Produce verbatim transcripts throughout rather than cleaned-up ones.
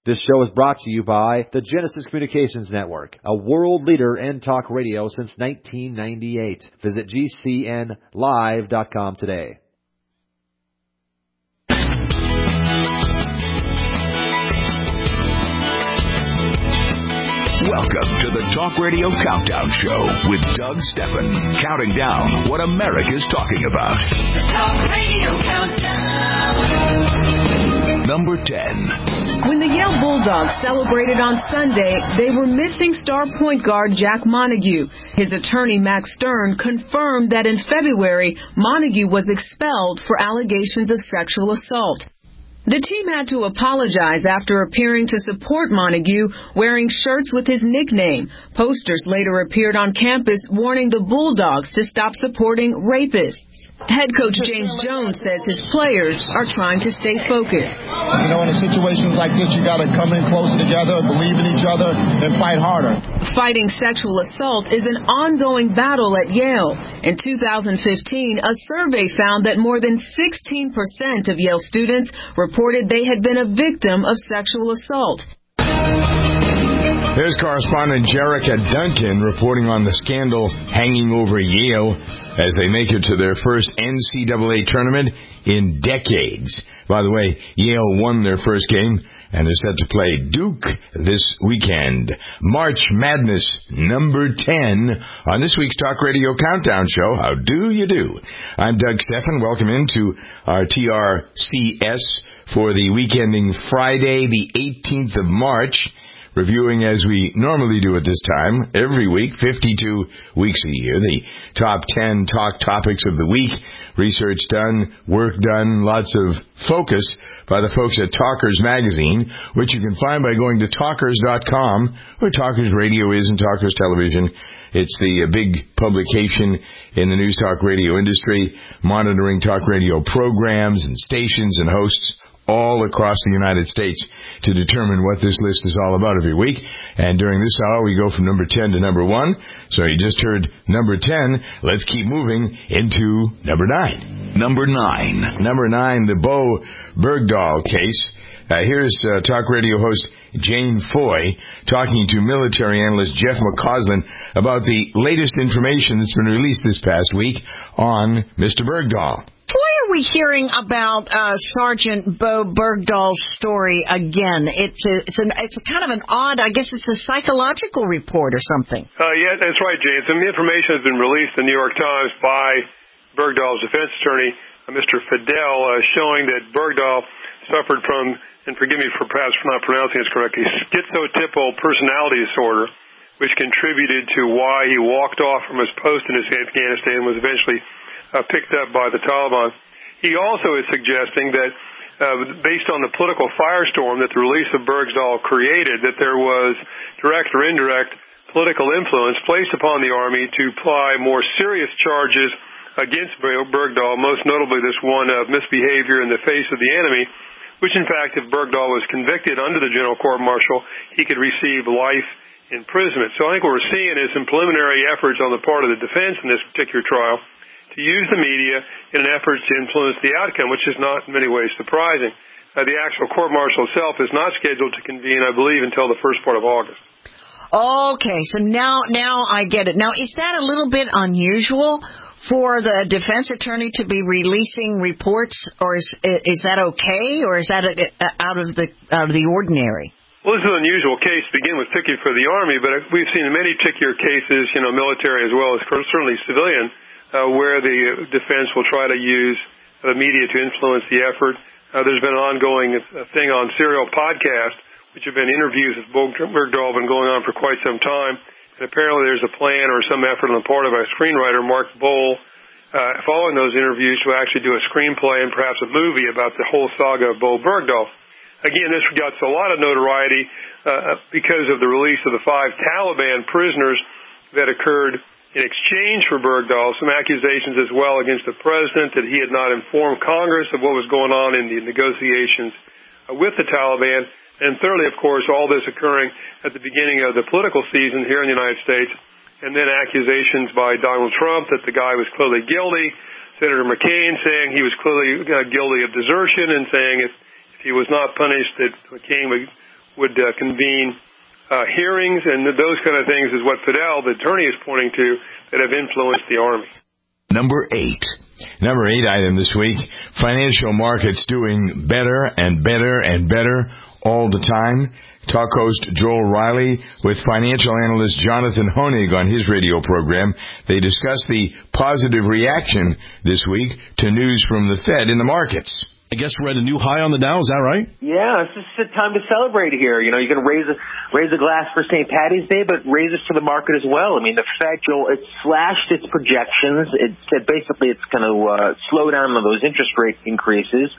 This show is brought to you by the Genesis Communications Network, a world leader in talk radio since nineteen ninety-eight. Visit G C N live dot com today. Welcome to the Talk Radio Countdown Show with Doug Steffen, counting down what America's talking about. The Talk Radio Countdown. Number ten. When the Yale Bulldogs celebrated on Sunday, they were missing star point guard Jack Montague. His attorney, Max Stern, confirmed that in February, Montague was expelled for allegations of sexual assault. The team had to apologize after appearing to support Montague, wearing shirts with his nickname. Posters later appeared on campus warning the Bulldogs to stop supporting rapists. Head coach James Jones says his players are trying to stay focused. You know, in situations like this, you got to come in closer together, believe in each other, and fight harder. Fighting sexual assault is an ongoing battle at Yale. In two thousand fifteen, a survey found that more than sixteen percent of Yale students reported they had been a victim of sexual assault. Here's correspondent Jerrica Duncan reporting on the scandal hanging over Yale as they make it to their first N C double A tournament in decades. By the way, Yale won their first game and is set to play Duke this weekend. March Madness number ten on this week's Talk Radio Countdown Show. How do you do? I'm Doug Steffen. Welcome into our T R C S for the week ending Friday, the eighteenth of March. Reviewing as we normally do at this time, every week, fifty-two weeks a year, the top ten talk topics of the week, research done, work done, lots of focus by the folks at Talkers Magazine, which you can find by going to talkers dot com, where Talkers Radio is and Talkers Television. It's the big publication in the news talk radio industry, monitoring talk radio programs and stations and hosts all across the United States to determine what this list is all about every week. And during this hour, we go from number ten to number one. So you just heard number ten. Let's keep moving into number nine. Number nine. Number nine, the Bo Bergdahl case. Uh, here's uh, talk radio host Jane Foy talking to military analyst Jeff McCausland about the latest information that's been released this past week on Mister Bergdahl. Why are we hearing about uh, Sergeant Bo Bergdahl's story again? It's a, it's, an, it's a kind of an odd, I guess it's a psychological report or something. Uh, yeah, that's right, Jane. Some information has been released in the New York Times by Bergdahl's defense attorney, uh, Mister Fidel, uh, showing that Bergdahl suffered from, and forgive me for perhaps not pronouncing this correctly, schizotypal personality disorder, which contributed to why he walked off from his post in Afghanistan and was eventually Uh, picked up by the Taliban. He also is suggesting that, uh, based on the political firestorm that the release of Bergdahl created, that there was direct or indirect political influence placed upon the Army to apply more serious charges against Bergdahl, most notably this one of misbehavior in the face of the enemy, which in fact, if Bergdahl was convicted under the General Court-Martial, he could receive life imprisonment. So I think what we're seeing is some preliminary efforts on the part of the defense in this particular trial to use the media in an effort to influence the outcome, which is not in many ways surprising. Uh, the actual court-martial itself is not scheduled to convene, I believe, until the first part of August. Okay, so now now I get it. Now, is that a little bit unusual for the defense attorney to be releasing reports, or is is that okay, or is that out of the out of the ordinary? Well, this is an unusual case to begin with, particularly for the Army, but we've seen in many particular cases, you know, military as well as certainly civilian, Uh, where the defense will try to use the media to influence the effort. Uh, there's been an ongoing uh, thing on Serial Podcast, which have been interviews with Bergdahl, been going on for quite some time. And apparently there's a plan or some effort on the part of a screenwriter, Mark Bowl, uh, following those interviews to actually do a screenplay and perhaps a movie about the whole saga of Bo Bergdahl. Again, this got a lot of notoriety uh, because of the release of the five Taliban prisoners that occurred in exchange for Bergdahl, some accusations as well against the president that he had not informed Congress of what was going on in the negotiations uh, with the Taliban. And thirdly, of course, all this occurring at the beginning of the political season here in the United States. And then accusations by Donald Trump that the guy was clearly guilty. Senator McCain saying he was clearly uh, guilty of desertion and saying if, if he was not punished that McCain would, would uh, convene uh, hearings, and those kind of things is what Fidel, the attorney, is pointing to that have influenced the Army. Number eight. Number eight item this week, financial markets doing better and better and better all the time. Talk host Joel Riley with financial analyst Jonathan Honig on his radio program. They discuss the positive reaction this week to news from the Fed in the markets. I guess we're at a new high on the Dow, is that right? Yeah, it's just a time to celebrate here. You know, you're going to raise a, raise a glass for Saint Patty's Day, but raise it to the market as well. I mean, the Fed, Joel, it slashed its projections. It said basically it's going to uh, slow down on those interest rate increases.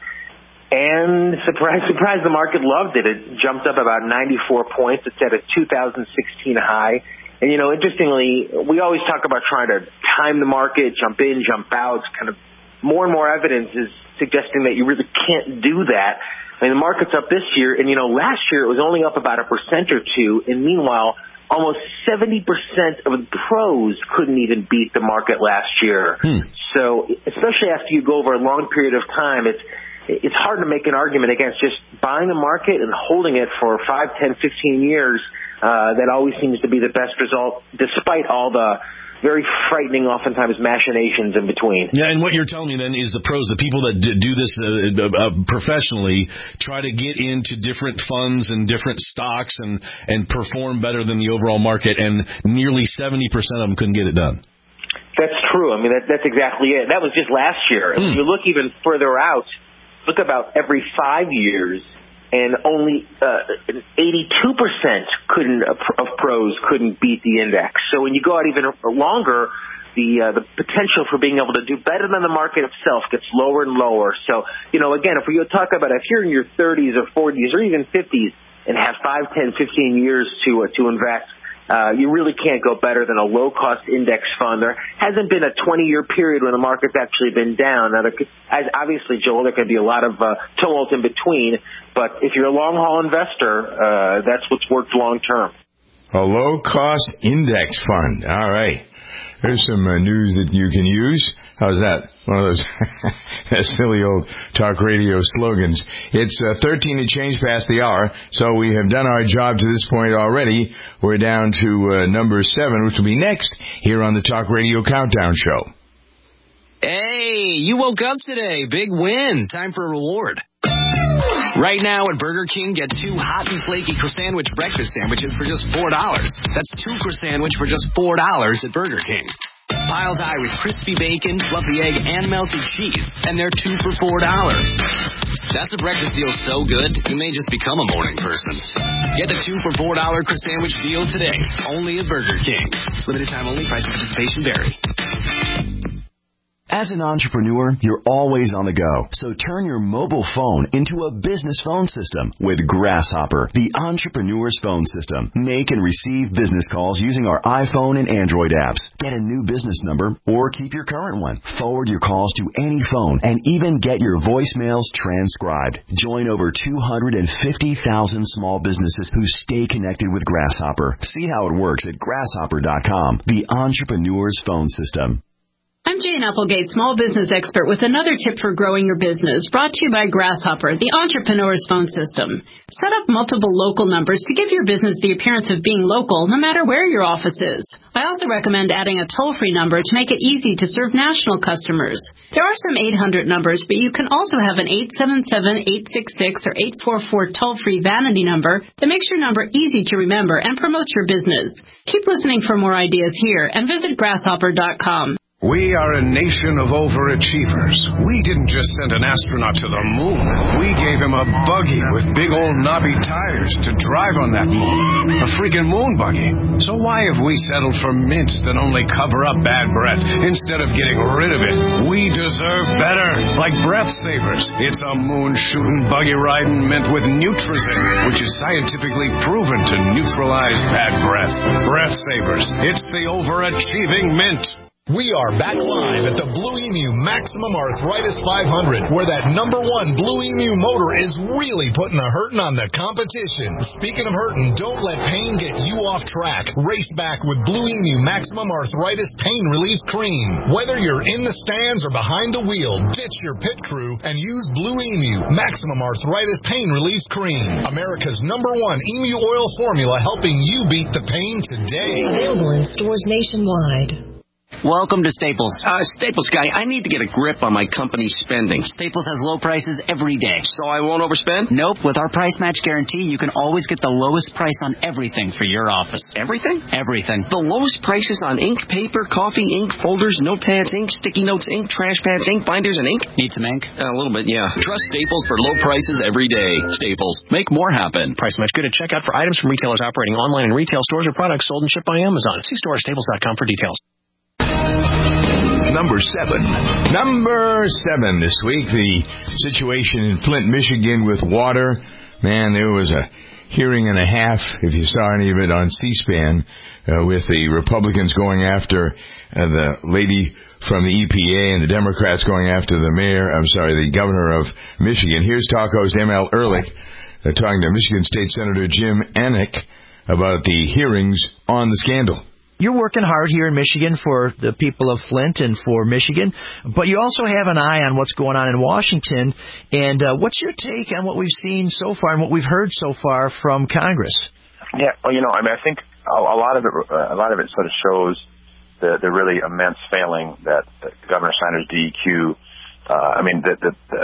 And surprise, surprise, the market loved it. It jumped up about ninety-four points. It's at a two thousand sixteen high. And, you know, interestingly, we always talk about trying to time the market, jump in, jump out. It's kind of more and more evidence is suggesting that you really can't do that. I mean, the market's up this year, and, you know, last year it was only up about a percent or two. And meanwhile, almost seventy percent of the pros couldn't even beat the market last year. Hmm. So especially after you go over a long period of time, it's it's hard to make an argument against just buying a market and holding it for five, ten, fifteen years. Uh, that always seems to be the best result, despite all the very frightening, oftentimes, machinations in between. Yeah, and what you're telling me then is the pros, the people that do this uh, uh, professionally, try to get into different funds and different stocks and, and perform better than the overall market, and nearly seventy percent of them couldn't get it done. That's true. I mean, that, that's exactly it. That was just last year. Mm. If you look even further out, look about every five years, and only uh, eighty-two percent couldn't of pros couldn't beat the index. So when you go out even longer, the uh, the potential for being able to do better than the market itself gets lower and lower. So, you know, again, if we talk about if you're in your thirties or forties or even fifties and have five, ten, fifteen years to uh, to invest, Uh, you really can't go better than a low-cost index fund. There hasn't been a twenty-year period when the market's actually been down. Now, there could, as obviously, Joel, there could be a lot of uh, tumult in between, but if you're a long-haul investor, uh, that's what's worked long-term. A low-cost index fund. All right. There's some uh, news that you can use. How's that? One of those silly old talk radio slogans. It's uh, thirteen to change past the hour, so we have done our job to this point already. We're down to uh, number seven, which will be next here on the Talk Radio Countdown Show. Hey, you woke up today. Big win. Time for a reward. Right now at Burger King, get two hot and flaky croissant breakfast sandwiches for just four dollars. That's two croissant for just four dollars at Burger King. Piled high with crispy bacon, fluffy egg, and melted cheese, and they're two for four dollars. That's a breakfast deal so good, you may just become a morning person. Get the two for four dollar croissant deal today, only at Burger King. Limited time only, price and participation vary. As an entrepreneur, you're always on the go. So turn your mobile phone into a business phone system with Grasshopper, the entrepreneur's phone system. Make and receive business calls using our iPhone and Android apps. Get a new business number or keep your current one. Forward your calls to any phone and even get your voicemails transcribed. Join over two hundred fifty thousand small businesses who stay connected with Grasshopper. See how it works at grasshopper dot com, the entrepreneur's phone system. I'm Jane Applegate, small business expert, with another tip for growing your business, brought to you by Grasshopper, the entrepreneur's phone system. Set up multiple local numbers to give your business the appearance of being local, no matter where your office is. I also recommend adding a toll-free number to make it easy to serve national customers. There are some eight hundred numbers, but you can also have an eight seven seven, eight six six, or eight four four toll-free vanity number that makes your number easy to remember and promotes your business. Keep listening for more ideas here and visit grasshopper dot com. We are a nation of overachievers. We didn't just send an astronaut to the moon. We gave him a buggy with big old knobby tires to drive on that moon. A freaking moon buggy. So why have we settled for mints that only cover up bad breath instead of getting rid of it? We deserve better. Like Breath Savers. It's a moon-shooting, buggy-riding mint with Nutrizin, which is scientifically proven to neutralize bad breath. Breath Savers. It's the overachieving mint. We are back live at the Blue Emu Maximum Arthritis five hundred, where that number one Blue Emu motor is really putting a hurting on the competition. Speaking of hurting, don't let pain get you off track. Race back with Blue Emu Maximum Arthritis Pain Relief Cream. Whether you're in the stands or behind the wheel, ditch your pit crew and use Blue Emu Maximum Arthritis Pain Relief Cream. America's number one emu oil formula, helping you beat the pain today. Available in stores nationwide. Welcome to Staples. Uh, Staples guy, I need to get a grip on my company's spending. Staples has low prices every day. So I won't overspend? Nope. With our price match guarantee, you can always get the lowest price on everything for your office. Everything? Everything. The lowest prices on ink, paper, coffee, ink, folders, notepads, ink, sticky notes, ink, trash pads, ink, binders, and ink? Need some ink? Uh, a little bit, yeah. Trust Staples for low prices every day. Staples. Make more happen. Price match good at checkout for items from retailers operating online in retail stores or products sold and shipped by Amazon. See store at staples dot com for details. Number seven. Number seven this week, the situation in Flint, Michigan with water. Man, there was a hearing and a half, if you saw any of it on C-SPAN, uh, with the Republicans going after uh, the lady from the E P A and the Democrats going after the mayor, I'm sorry, the governor of Michigan. Here's Talk Host M L Ehrlich uh, talking to Michigan State Senator Jim Anick about the hearings on the scandal. You're working hard here in Michigan for the people of Flint and for Michigan, but you also have an eye on what's going on in Washington. And uh, what's your take on what we've seen so far and what we've heard so far from Congress? Yeah, well, you know, I mean, I think a, a lot of it, uh, a lot of it sort of shows the, the really immense failing that, that Governor Snyder's D E Q. Uh, I mean, the, the, the,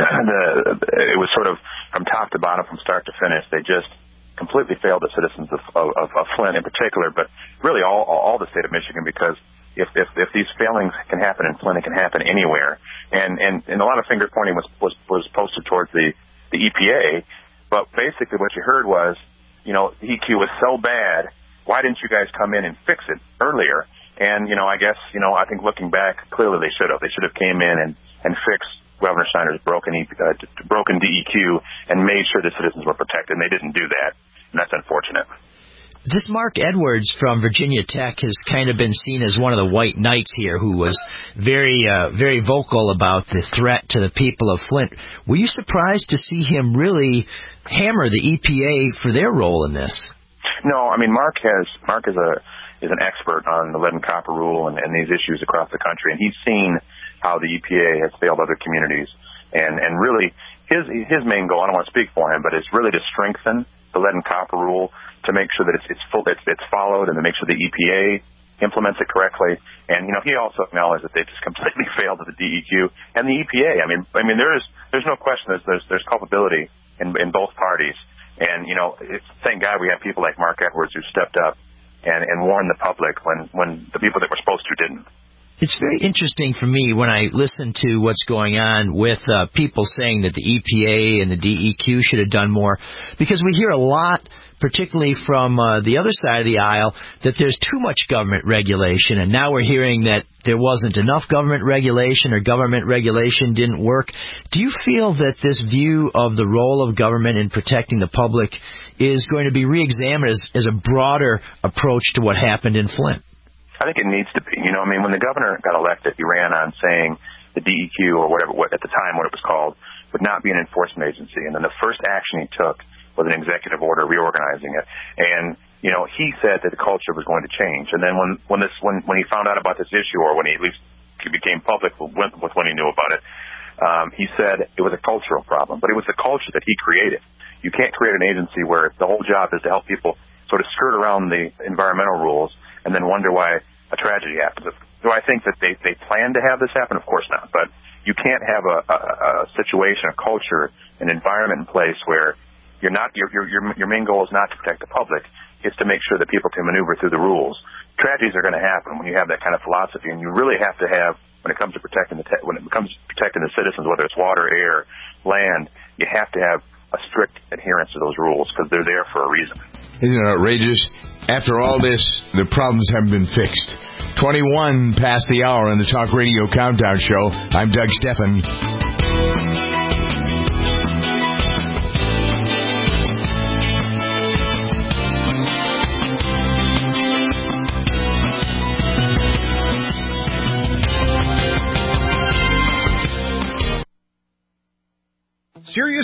the it was sort of from top to bottom, from start to finish. They just completely failed the citizens of, of, of Flint in particular, but really all, all the state of Michigan, because if, if, if these failings can happen in Flint, it can happen anywhere. And, and, and a lot of finger pointing was, was, was posted towards the, the E P A, but basically what you heard was, you know, the E Q was so bad, why didn't you guys come in and fix it earlier? And, you know, I guess, you know, I think looking back, clearly they should have. They should have came in and, and fixed Governor Snyder's broken uh, broken D E Q and made sure the citizens were protected, and they didn't do that, and that's unfortunate. This Mark Edwards from Virginia Tech has kind of been seen as one of the white knights here, who was very, uh, very vocal about the threat to the people of Flint. Were you surprised to see him really hammer the E P A for their role in this? No, I mean, Mark has Mark is a is an expert on the lead and copper rule and, and these issues across the country, and he's seen how the E P A has failed other communities. And, and really, his his main goal, I don't want to speak for him, but it's really to strengthen the lead and copper rule to make sure that it's it's, full, it's, it's followed, and to make sure the E P A implements it correctly. And, you know, he also acknowledged that they just completely failed at the D E Q and the E P A. I mean, I mean, there is there's no question there's there's, there's culpability in, in both parties. And, you know, it's, thank God we have people like Mark Edwards who stepped up and, and warned the public when, when the people that were supposed to didn't. It's very interesting for me when I listen to what's going on with uh, people saying that the E P A and the D E Q should have done more, because we hear a lot, particularly from uh, the other side of the aisle, that there's too much government regulation, and now we're hearing that there wasn't enough government regulation or government regulation didn't work. Do you feel that this view of the role of government in protecting the public is going to be reexamined as, as a broader approach to what happened in Flint? I think it needs to be. You know, I mean, when the governor got elected, he ran on saying the D E Q, or whatever, what, at the time what it was called, would not be an enforcement agency. And then the first action he took was an executive order reorganizing it. And, you know, he said that the culture was going to change. And then when, when this, when, when he found out about this issue, or when he at least he became public with, with when he knew about it, um, he said it was a cultural problem, but it was the culture that he created. You can't create an agency where the whole job is to help people sort of skirt around the environmental rules and then wonder why a tragedy happens. Do I think that they, they plan to have this happen? Of course not. But you can't have a, a, a situation, a culture, an environment in place where you're not, your, your, your, your main goal is not to protect the public. It's to make sure that people can maneuver through the rules. Tragedies are going to happen when you have that kind of philosophy, and you really have to have, when it comes to protecting the, te- when it comes to protecting the citizens, whether it's water, air, land, you have to have a strict adherence to those rules because they're there for a reason. Isn't it outrageous? After all this, the problems haven't been fixed. twenty-one past the hour on the Talk Radio Countdown Show. I'm Doug Steffen.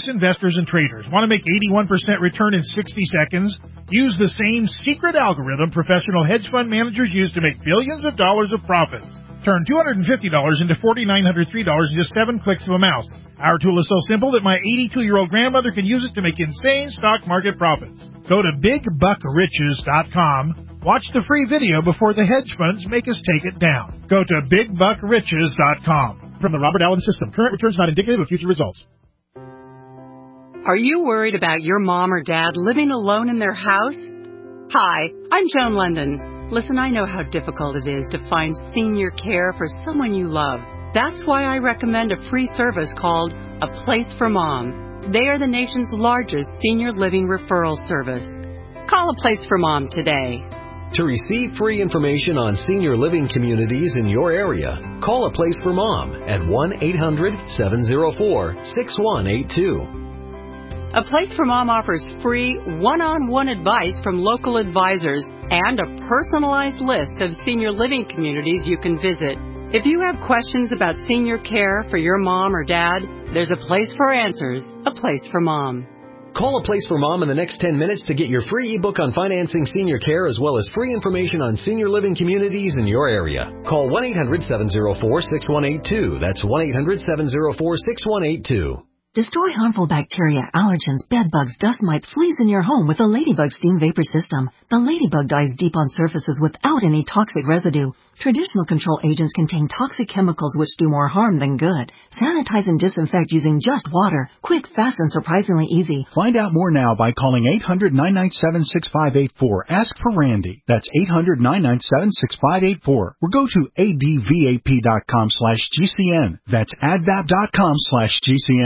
investors and traders. Want to make eighty-one percent return in sixty seconds? Use the same secret algorithm professional hedge fund managers use to make billions of dollars of profits. Turn two hundred fifty dollars into four thousand nine hundred three dollars in just seven clicks of a mouse. Our tool is so simple that my eighty-two-year-old grandmother can use it to make insane stock market profits. Go to big buck riches dot com. Watch the free video before the hedge funds make us take it down. Go to big buck riches dot com. From the Robert Allen System. Current returns not indicative of future results. Are you worried about your mom or dad living alone in their house? Hi, I'm Joan London. Listen, I know how difficult it is to find senior care for someone you love. That's why I recommend a free service called A Place for Mom. They are the nation's largest senior living referral service. Call A Place for Mom today. To receive free information on senior living communities in your area, call A Place for Mom at one eight hundred seven oh four six one eight two. A Place for Mom offers free one-on-one advice from local advisors and a personalized list of senior living communities you can visit. If you have questions about senior care for your mom or dad, there's a place for answers, A Place for Mom. Call A Place for Mom in the next ten minutes to get your free ebook on financing senior care as well as free information on senior living communities in your area. Call one eight hundred seven oh four six one eight two. That's one eight hundred seven oh four six one eight two. Destroy harmful bacteria, allergens, bedbugs, dust mites, fleas in your home with the Ladybug Steam Vapor System. The Ladybug dies deep on surfaces without any toxic residue. Traditional control agents contain toxic chemicals which do more harm than good. Sanitize and disinfect using just water. Quick, fast, and surprisingly easy. Find out more now by calling eight hundred nine nine seven six five eight four. Ask for Randy. That's eight hundred nine nine seven six five eight four. Or go to advap.com slash GCN. That's advap.com slash GCN.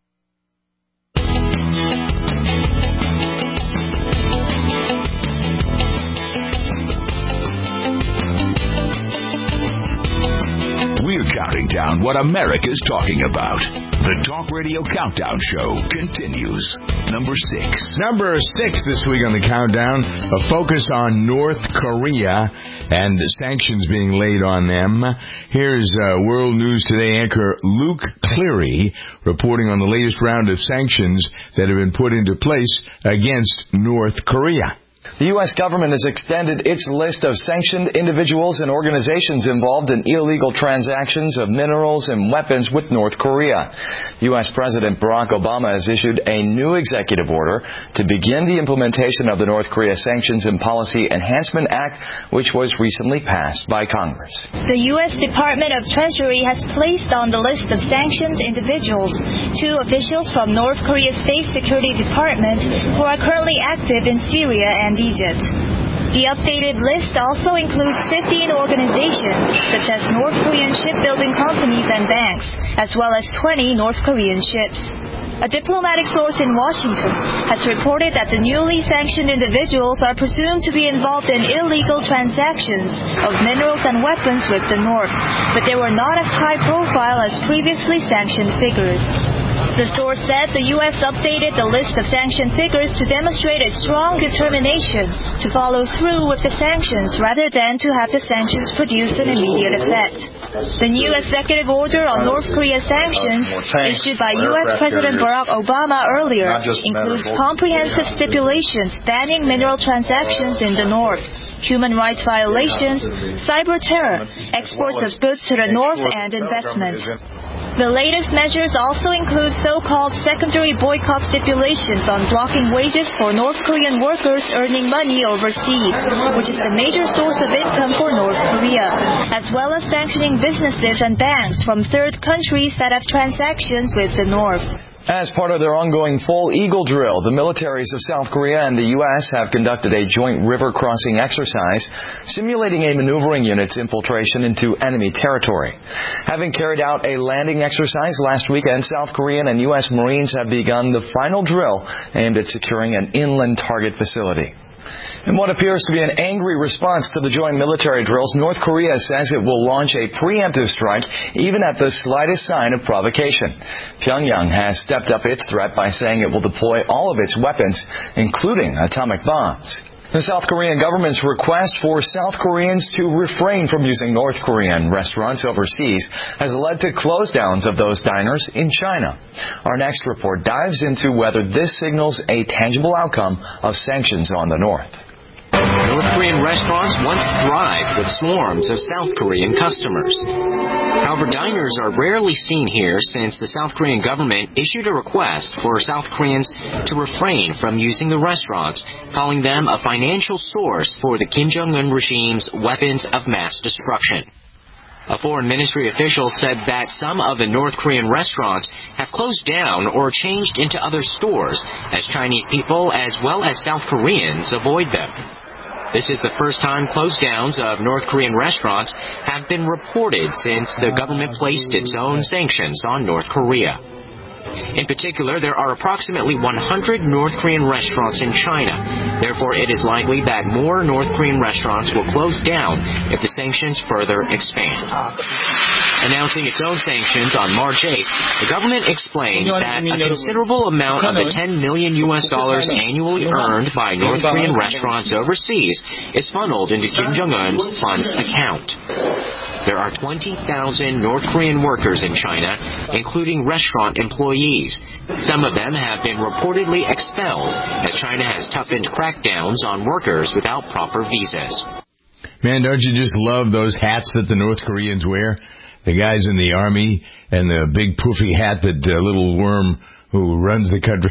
Counting down what America's talking about. The Talk Radio Countdown Show continues. Number six. Number six this week on the countdown, a focus on North Korea and the sanctions being laid on them. Here's uh, World News Today anchor Luke Cleary reporting on the latest round of sanctions that have been put into place against North Korea. The U S government has extended its list of sanctioned individuals and organizations involved in illegal transactions of minerals and weapons with North Korea. U S President Barack Obama has issued a new executive order to begin the implementation of the North Korea Sanctions and Policy Enhancement Act, which was recently passed by Congress. The U S Department of Treasury has placed on the list of sanctioned individuals two officials from North Korea's State Security Department who are currently active in Syria and Egypt. The updated list also includes fifteen organizations, such as North Korean shipbuilding companies and banks, as well as twenty North Korean ships. A diplomatic source in Washington has reported that the newly sanctioned individuals are presumed to be involved in illegal transactions of minerals and weapons with the North, but they were not as high profile as previously sanctioned figures. The source said the U S updated the list of sanctioned figures to demonstrate a strong determination to follow through with the sanctions rather than to have the sanctions produce an immediate effect. The new executive order on North Korea sanctions, issued by U S President Barack Obama earlier, includes comprehensive stipulations banning mineral transactions in the North, human rights violations, cyber terror, exports of goods to the North, and investment. The latest measures also include so-called secondary boycott stipulations on blocking wages for North Korean workers earning money overseas, which is the major source of income for North Korea, as well as sanctioning businesses and banks from third countries that have transactions with the North. As part of their ongoing Fall Eagle drill, the militaries of South Korea and the U S have conducted a joint river crossing exercise, simulating a maneuvering unit's infiltration into enemy territory. Having carried out a landing exercise last weekend, South Korean and U S Marines have begun the final drill aimed at securing an inland target facility. In what appears to be an angry response to the joint military drills, North Korea says it will launch a preemptive strike even at the slightest sign of provocation. Pyongyang has stepped up its threat by saying it will deploy all of its weapons, including atomic bombs. The South Korean government's request for South Koreans to refrain from using North Korean restaurants overseas has led to close downs of those diners in China. Our next report dives into whether this signals a tangible outcome of sanctions on the North. North Korean restaurants once thrived with swarms of South Korean customers. However, diners are rarely seen here since the South Korean government issued a request for South Koreans to refrain from using the restaurants, calling them a financial source for the Kim Jong-un regime's weapons of mass destruction. A foreign ministry official said that some of the North Korean restaurants have closed down or changed into other stores as Chinese people as well as South Koreans avoid them. This is the first time close downs of North Korean restaurants have been reported since the government placed its own sanctions on North Korea. In particular, there are approximately one hundred North Korean restaurants in China. Therefore, it is likely that more North Korean restaurants will close down if the sanctions further expand. Announcing its own sanctions on March eighth, the government explained that a considerable amount of the ten million U S dollars annually earned by North Korean restaurants overseas is funneled into Kim Jong-un's funds account. There are twenty thousand North Korean workers in China, including restaurant employees. Some of them have been reportedly expelled, as China has toughened crackdowns on workers without proper visas. Man, don't you just love those hats that the North Koreans wear? The guys in the army and the big poofy hat that uh, little worm who runs the country.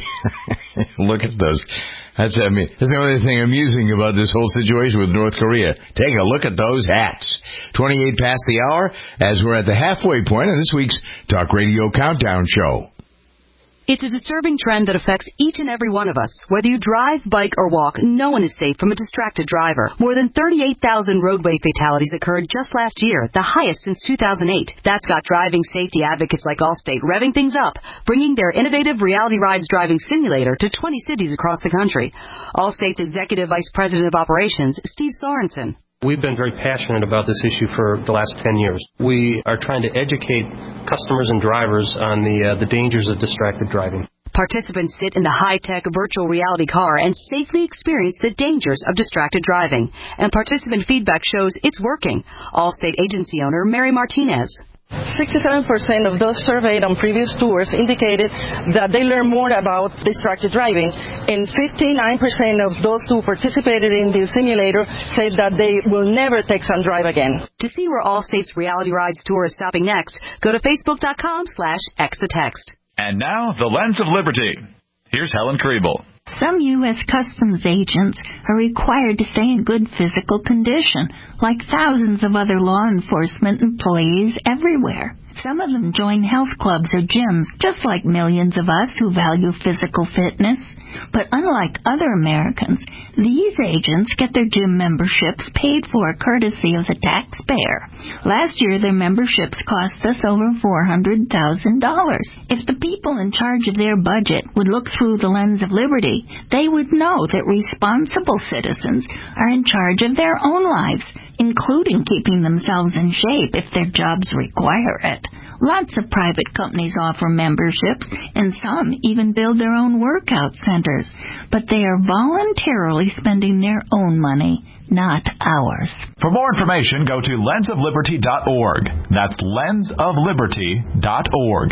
Look at those. That's, I mean, that's the only thing amusing about this whole situation with North Korea. Take a look at those hats. twenty-eight past the hour, as we're at the halfway point of this week's Talk Radio Countdown Show. It's a disturbing trend that affects each and every one of us. Whether you drive, bike, or walk, no one is safe from a distracted driver. More than thirty-eight thousand roadway fatalities occurred just last year, the highest since two thousand eight. That's got driving safety advocates like Allstate revving things up, bringing their innovative Reality Rides driving simulator to twenty cities across the country. Allstate's Executive Vice President of Operations, Steve Sorensen. We've been very passionate about this issue for the last ten years. We are trying to educate customers and drivers on the uh, the dangers of distracted driving. Participants sit in the high-tech virtual reality car and safely experience the dangers of distracted driving. And participant feedback shows it's working. Allstate agency owner Mary Martinez. sixty-seven percent of those surveyed on previous tours indicated that they learned more about distracted driving, and fifty-nine percent of those who participated in the simulator said that they will never text and drive again. To see where Allstate's Reality Rides tour is stopping next, go to facebook.com slash xthetext. And now, the Lens of Liberty. Here's Helen Kriebel. Some U S Customs agents are required to stay in good physical condition, like thousands of other law enforcement employees everywhere. Some of them join health clubs or gyms, just like millions of us who value physical fitness. But unlike other Americans, these agents get their gym memberships paid for courtesy of the taxpayer. Last year, their memberships cost us over four hundred thousand dollars. If the people in charge of their budget would look through the lens of liberty, they would know that responsible citizens are in charge of their own lives, including keeping themselves in shape if their jobs require it. Lots of private companies offer memberships, and some even build their own workout centers. But they are voluntarily spending their own money, not ours. For more information, go to lens of liberty dot org. That's lens of liberty dot org.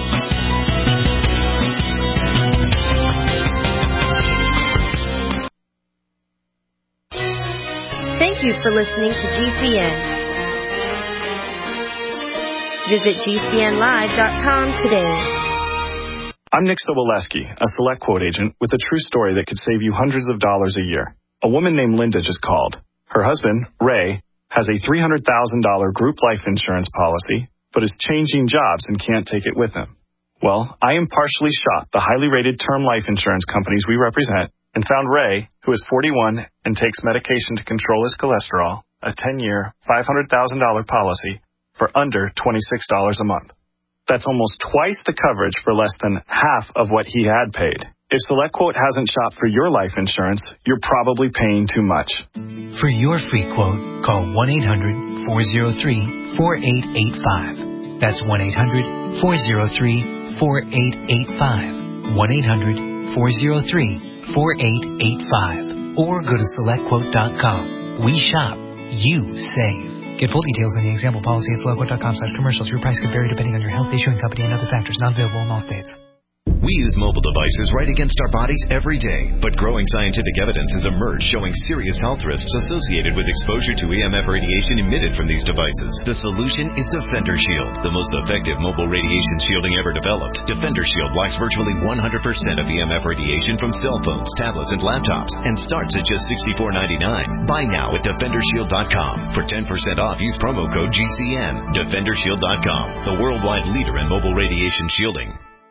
Thank you for listening to G C N. Visit G C N live dot com today. I'm Nick Soboleski, a Select Quote agent with a true story that could save you hundreds of dollars a year. A woman named Linda just called. Her husband, Ray, has a three hundred thousand dollars group life insurance policy, but is changing jobs and can't take it with him. Well, I impartially shot the highly rated term life insurance companies we represent and found Ray, who is forty-one and takes medication to control his cholesterol, a ten-year, five hundred thousand dollars policy for under twenty-six dollars a month. That's almost twice the coverage for less than half of what he had paid. If SelectQuote hasn't shopped for your life insurance, you're probably paying too much. For your free quote, call one eight hundred, four oh three, four eight eight five. That's one eight hundred, four oh three, four eight eight five. one eight hundred, four oh three, four eight eight five. or go to select quote dot com. We shop, you save. Get full details on the example policy at select quote dot com slash commercials. Your price can vary depending on your health, issuing company, and other factors. Not available in all states. We use mobile devices right against our bodies every day, but growing scientific evidence has emerged showing serious health risks associated with exposure to E M F radiation emitted from these devices. The solution is Defender Shield, the most effective mobile radiation shielding ever developed. Defender Shield blocks virtually one hundred percent of E M F radiation from cell phones, tablets, and laptops, and starts at just sixty-four ninety-nine. Buy now at defender shield dot com. For ten percent off, use promo code G C N. defender shield dot com, the worldwide leader in mobile radiation shielding.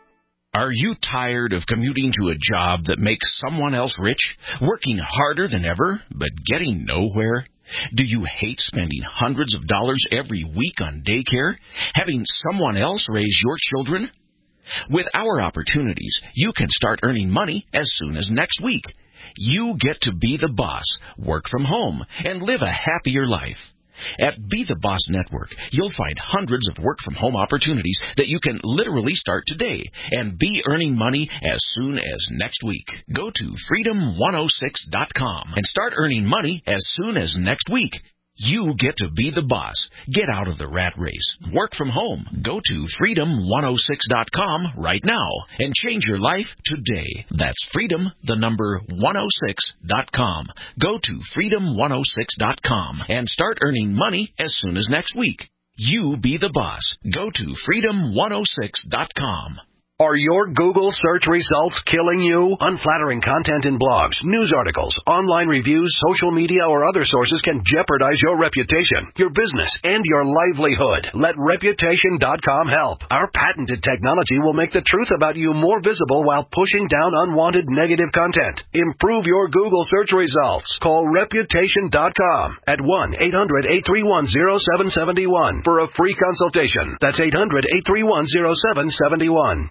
Are you tired of commuting to a job that makes someone else rich, working harder than ever, but getting nowhere? Do you hate spending hundreds of dollars every week on daycare, having someone else raise your children? With our opportunities, you can start earning money as soon as next week. You get to be the boss, work from home, and live a happier life. At Be the Boss Network, you'll find hundreds of work-from-home opportunities that you can literally start today and be earning money as soon as next week. Go to freedom one oh six dot com and start earning money as soon as next week. You get to be the boss. Get out of the rat race. Work from home. Go to freedom one oh six dot com right now and change your life today. That's freedom, the number one oh six dot com. Go to freedom one oh six dot com and start earning money as soon as next week. You be the boss. Go to freedom one oh six dot com. Are your Google search results killing you? Unflattering content in blogs, news articles, online reviews, social media, or other sources can jeopardize your reputation, your business, and your livelihood. Let reputation dot com help. Our patented technology will make the truth about you more visible while pushing down unwanted negative content. Improve your Google search results. Call reputation dot com at one eight hundred eight three one oh seven seven one for a free consultation. That's eight hundred eight three one oh seven seven one.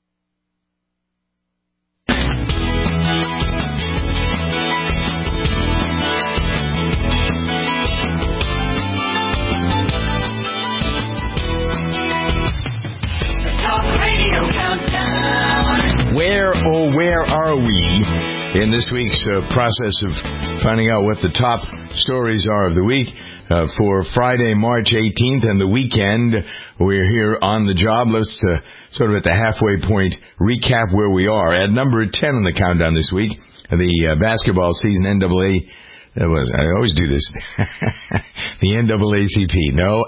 Where, oh, where are we in this week's uh, process of finding out what the top stories are of the week? Uh, for Friday, March eighteenth, and the weekend, we're here on the job. Let's uh, sort of at the halfway point recap where we are. At number ten on the countdown this week, the uh, basketball season, N double A. It was, I always do this. The N double A C P. No,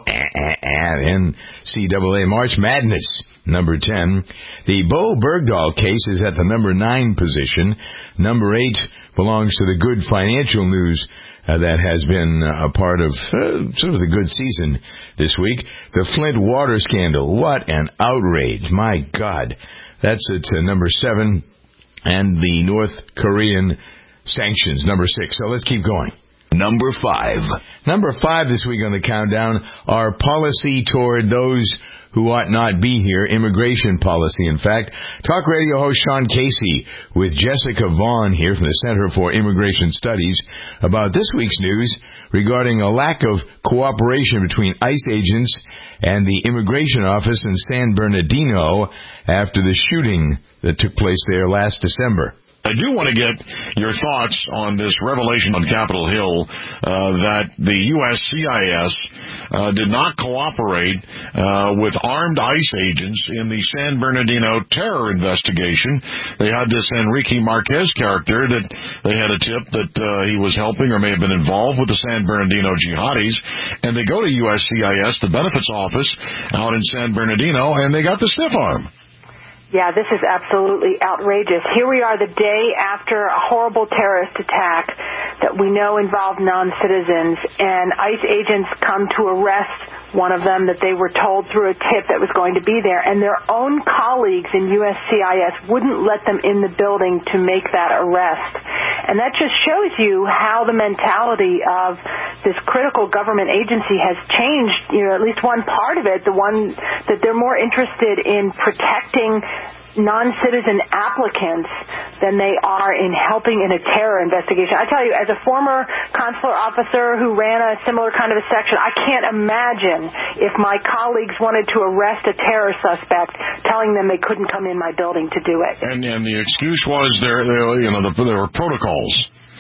N C double A. March Madness, number ten. The Bo Bergdahl case is at the number nine position. Number eight belongs to the good financial news uh, that has been uh, a part of uh, sort of the good season this week. The Flint water scandal. What an outrage. My God. That's at uh, number seven. And the North Korean sanctions, number six. So let's keep going. Number five. Number five this week on the countdown, our policy toward those who ought not be here, immigration policy, in fact. Talk radio host Sean Casey with Jessica Vaughn here from the Center for Immigration Studies about this week's news regarding a lack of cooperation between ICE agents and the Immigration Office in San Bernardino after the shooting that took place there last December. I do want to get your thoughts on this revelation on Capitol Hill uh, that the U S C I S uh, did not cooperate uh, with armed ICE agents in the San Bernardino terror investigation. They had this Enrique Marquez character that they had a tip that uh, he was helping or may have been involved with the San Bernardino jihadis, and they go to U S C I S, the benefits office out in San Bernardino, and they got the stiff arm. Yeah, this is absolutely outrageous. Here we are the day after a horrible terrorist attack that we know involved non-citizens, and ICE agents come to arrest one of them that they were told through a tip that was going to be there, and their own colleagues in U S C I S wouldn't let them in the building to make that arrest. And that just shows you how the mentality of this critical government agency has changed, you know, at least one part of it, the one that they're more interested in protecting non-citizen applicants than they are in helping in a terror investigation. I tell you, as a former consular officer who ran a similar kind of a section, I can't imagine if my colleagues wanted to arrest a terror suspect, telling them they couldn't come in my building to do it. And, and the excuse was there, there you know, the, there were protocols.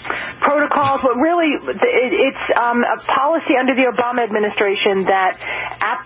protocols, but really it's um, a policy under the Obama administration that ap-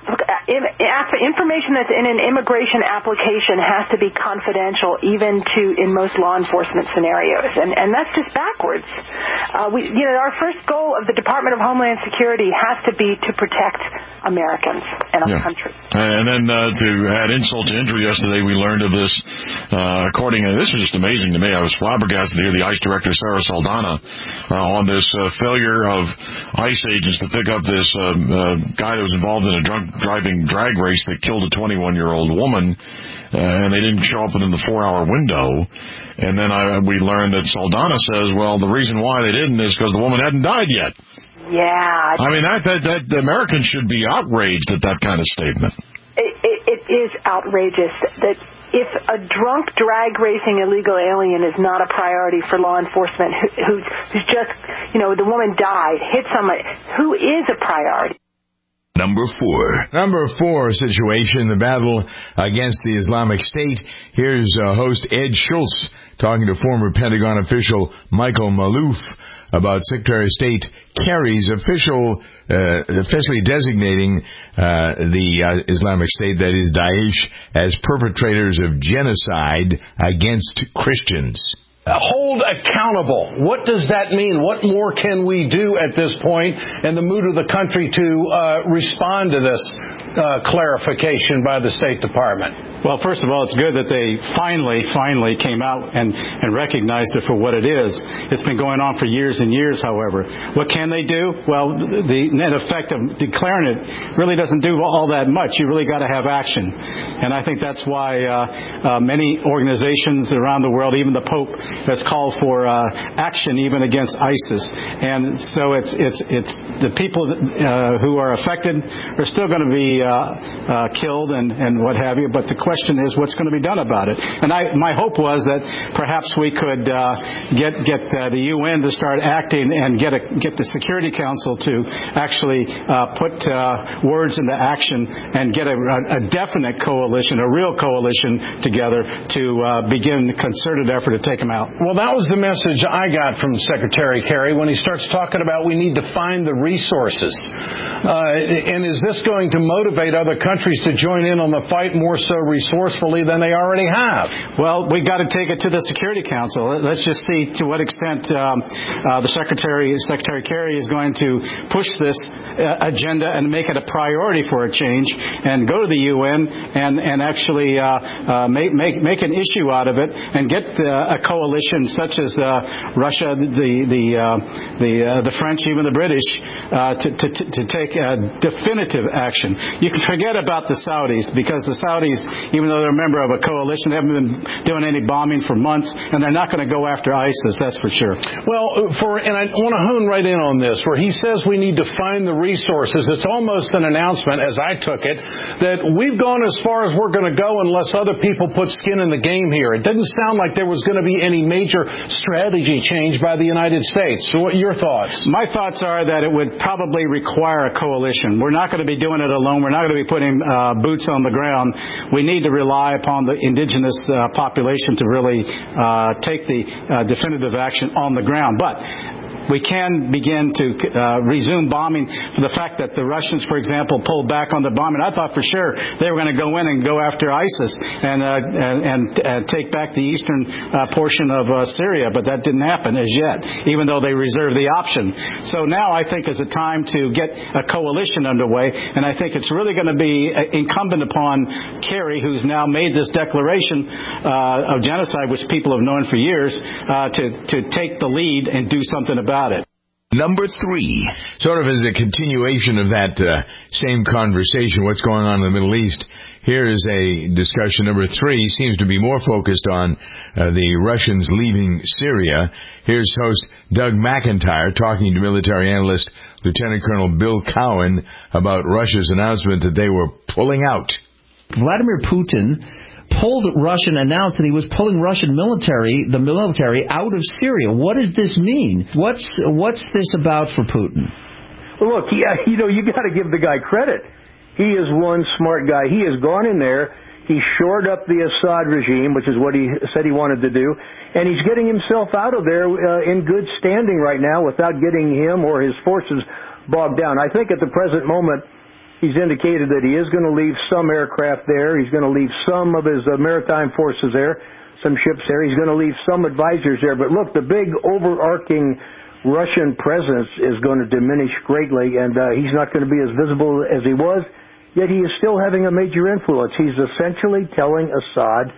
information that's in an immigration application has to be confidential, even to in most law enforcement scenarios, and and that's just backwards. Uh, we, you know, our first goal of the Department of Homeland Security has to be to protect Americans and our yeah. country. And then uh, to add insult to injury, yesterday we learned of this. Uh, according to this, was just amazing to me. I was flabbergasted to hear the ICE director Sarah Saldana uh, on this uh, failure of ICE agents to pick up this uh, uh, guy that was involved in a drunk driving drag race that killed a twenty-one-year-old woman, uh, and they didn't show up within the four-hour window. And then I, we learned that Saldana says, well, the reason why they didn't is because the woman hadn't died yet. Yeah. I mean, that, that, that the Americans should be outraged at that kind of statement. It, it, it is outrageous that if a drunk drag racing illegal alien is not a priority for law enforcement, who, who's, who's just, you know, the woman died, hit somebody, who is a priority? Number four. Number four situation, the battle against the Islamic State. Here's uh, host Ed Schultz talking to former Pentagon official Michael Maloof about Secretary of State Kerry's official, uh, officially designating uh, the uh, Islamic State, that is Daesh, as perpetrators of genocide against Christians. Hold accountable. What does that mean? What more can we do at this point in the mood of the country to uh, respond to this uh, clarification by the State Department? Well, first of all, it's good that they finally, finally came out and, and recognized it for what it is. It's been going on for years and years, however. What can they do? Well, the net effect of declaring it really doesn't do all that much. You really got to have action. And I think that's why uh, uh, many organizations around the world, even the Pope, has called for uh, action even against ISIS. And so it's it's it's the people uh, who are affected are still going to be uh, uh, killed and, and what have you. But the question is, what's going to be done about it? And I, my hope was that perhaps we could uh, get get uh, the U N to start acting and get a, get the Security Council to actually uh, put uh, words into action and get a, a definite coalition, a real coalition together to uh, begin a concerted effort to take them out. Well, that was the message I got from Secretary Kerry when he starts talking about we need to find the resources. Uh, and is this going to motivate other countries to join in on the fight more so resourcefully than they already have? Well, we've got to take it to the Security Council. Let's just see to what extent um, uh, the Secretary, Secretary Kerry is going to push this uh, agenda and make it a priority for a change and go to the U N and, and actually uh, uh, make, make, make an issue out of it and get uh, a coalition such as uh, Russia, the the uh, the uh, the French, even the British, uh, to, to to take uh, definitive action. You can forget about the Saudis because the Saudis, even though they're a member of a coalition, they haven't been doing any bombing for months, and they're not going to go after ISIS. That's for sure. Well, for and I want to hone right in on this, where he says we need to find the resources. It's almost an announcement, as I took it, that we've gone as far as we're going to go unless other people put skin in the game here. It didn't sound like there was going to be any major strategy change by the United States. So what are your thoughts? My thoughts are that it would probably require a coalition. We're not going to be doing it alone. We're not going to be putting uh, boots on the ground. We need to rely upon the indigenous uh, population to really uh, take the uh, definitive action on the ground. But we can begin to uh, resume bombing for the fact that the Russians, for example, pulled back on the bombing. I thought for sure they were going to go in and go after ISIS and uh, and, and uh, take back the eastern uh, portion of uh, Syria, but that didn't happen as yet, even though they reserved the option. So now I think is a time to get a coalition underway, and I think it's really going to be incumbent upon Kerry, who's now made this declaration uh, of genocide, which people have known for years, uh, to, to take the lead and do something about it. Number three. Sort of as a continuation of that uh, same conversation, what's going on in the Middle East, here is a discussion. Number three seems to be more focused on uh, the Russians leaving Syria. Here's host Doug McIntyre talking to military analyst Lieutenant Colonel Bill Cowan about Russia's announcement that they were pulling out. Vladimir Putin pulled Russian, announced that he was pulling Russian military, the military, out of Syria. What does this mean? What's what's this about for Putin? Well, look, he, you know, you got to give the guy credit. He is one smart guy. He has gone in there. He shored up the Assad regime, which is what he said he wanted to do, and he's getting himself out of there uh, in good standing right now without getting him or his forces bogged down. I think at the present moment, he's indicated that he is going to leave some aircraft there. He's going to leave some of his uh, maritime forces there, some ships there. He's going to leave some advisors there. But look, the big overarching Russian presence is going to diminish greatly, and uh, he's not going to be as visible as he was. Yet he is still having a major influence. He's essentially telling Assad,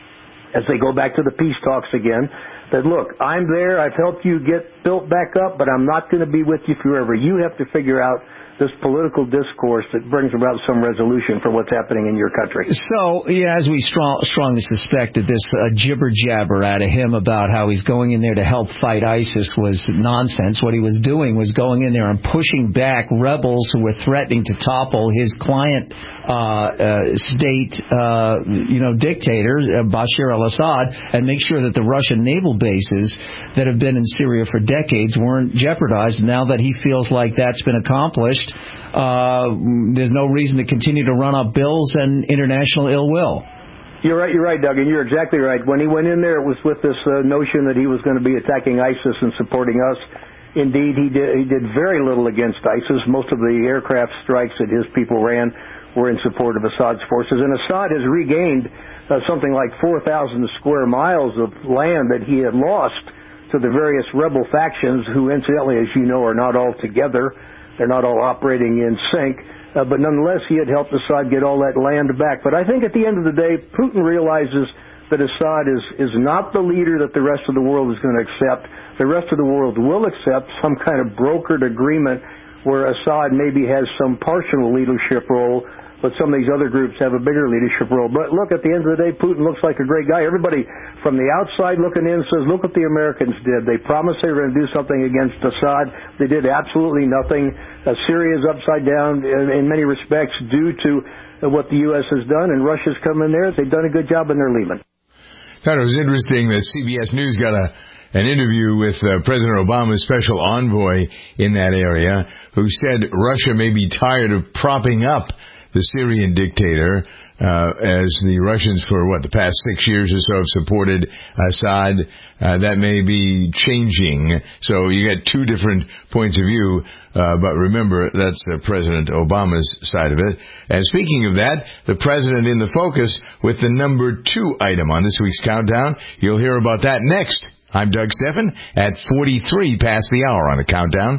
as they go back to the peace talks again, that, look, I'm there, I've helped you get built back up, but I'm not going to be with you forever. You have to figure out this political discourse that brings about some resolution for what's happening in your country. So, yeah, as we strong, strongly suspect that this uh, jibber-jabber out of him about how he's going in there to help fight ISIS was nonsense. What he was doing was going in there and pushing back rebels who were threatening to topple his client uh, uh, state, uh, you know, dictator, uh, Bashar al-Assad, and make sure that the Russian naval bases that have been in Syria for decades weren't jeopardized. Now that he feels like that's been accomplished, Uh, there's no reason to continue to run up bills and international ill will. You're right, you're right, Doug, and you're exactly right. When he went in there, it was with this uh, notion that he was going to be attacking ISIS and supporting us. Indeed, he did, he did very little against ISIS. Most of the aircraft strikes that his people ran were in support of Assad's forces. And Assad has regained uh, something like four thousand square miles of land that he had lost to the various rebel factions who, incidentally, as you know, are not all together. They're not all operating in sync, uh, but nonetheless, he had helped Assad get all that land back. But I think at the end of the day, Putin realizes that Assad is, is not the leader that the rest of the world is going to accept. The rest of the world will accept some kind of brokered agreement where Assad maybe has some partial leadership role, but some of these other groups have a bigger leadership role. But look, at the end of the day, Putin looks like a great guy. Everybody from the outside looking in says, look what the Americans did. They promised they were going to do something against Assad. They did absolutely nothing. Uh, Syria is upside down in, in many respects due to uh, what the U S has done, and Russia's come in there. They've done a good job, and they're leaving. Thought it was interesting that C B S News got a an interview with uh, President Obama's special envoy in that area, who said Russia may be tired of propping up the Syrian dictator, uh, as the Russians for, what, the past six years or so have supported Assad. Uh, that may be changing. So you got two different points of view, uh, but remember, that's uh, President Obama's side of it. And speaking of that, the president in the focus with the number two item on this week's countdown. You'll hear about that next. I'm Doug Steffen at forty-three past the hour on the countdown.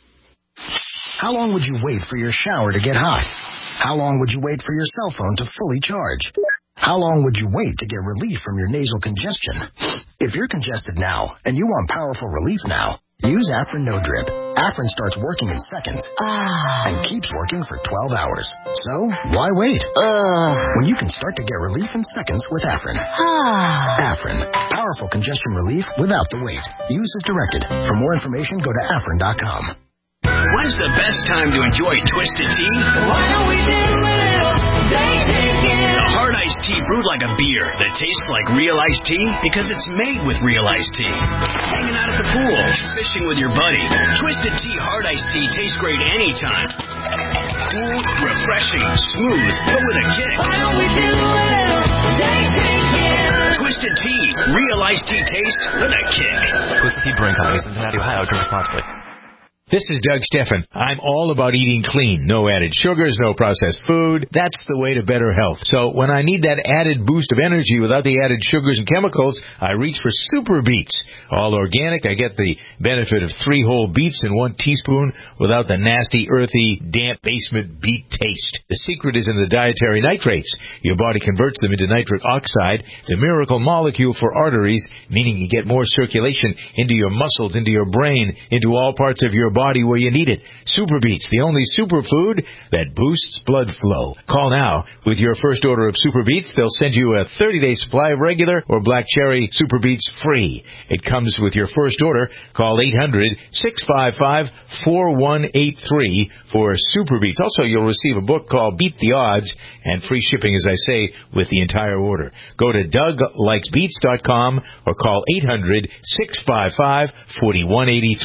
How long would you wait for your shower to get hot? How long would you wait for your cell phone to fully charge? How long would you wait to get relief from your nasal congestion? If you're congested now and you want powerful relief now, use Afrin No Drip. Afrin starts working in seconds ah. and keeps working for twelve hours. So, why wait? Uh. When you can start to get relief in seconds with Afrin. Ah. Afrin. Powerful congestion relief without the wait. Use as directed. For more information, go to afrin dot com. When's the best time to enjoy Twisted Tea? Why don't we do a little day drinking? The hard iced tea brewed like a beer that tastes like real iced tea because it's made with real iced tea. Hanging out at the pool, fishing with your buddy. Twisted Tea hard iced tea tastes great anytime. Cool, refreshing, smooth, but with a kick. Why don't we do a little day drinking? Twisted Tea, real iced tea taste with a kick. Twisted Tea Brewing Company, Cincinnati, Ohio. Drink responsibly. This is Doug Steffen. I'm all about eating clean. No added sugars, no processed food. That's the way to better health. So when I need that added boost of energy without the added sugars and chemicals, I reach for Super Beets. All organic, I get the benefit of three whole beets in one teaspoon without the nasty, earthy, damp basement beet taste. The secret is in the dietary nitrates. Your body converts them into nitric oxide, the miracle molecule for arteries, meaning you get more circulation into your muscles, into your brain, into all parts of your body. body where you need it. Super Beets, the only superfood that boosts blood flow. Call now. With your first order of Super Beets, they'll send you a thirty-day supply of regular or black cherry Super Beets free. It comes with your first order. Call eight hundred, six five five, four one eight three for Super Beets. Also, you'll receive a book called Beat the Odds and free shipping, as I say, with the entire order. Go to doug likes beets dot com or call eight hundred, six five five, four one eight three.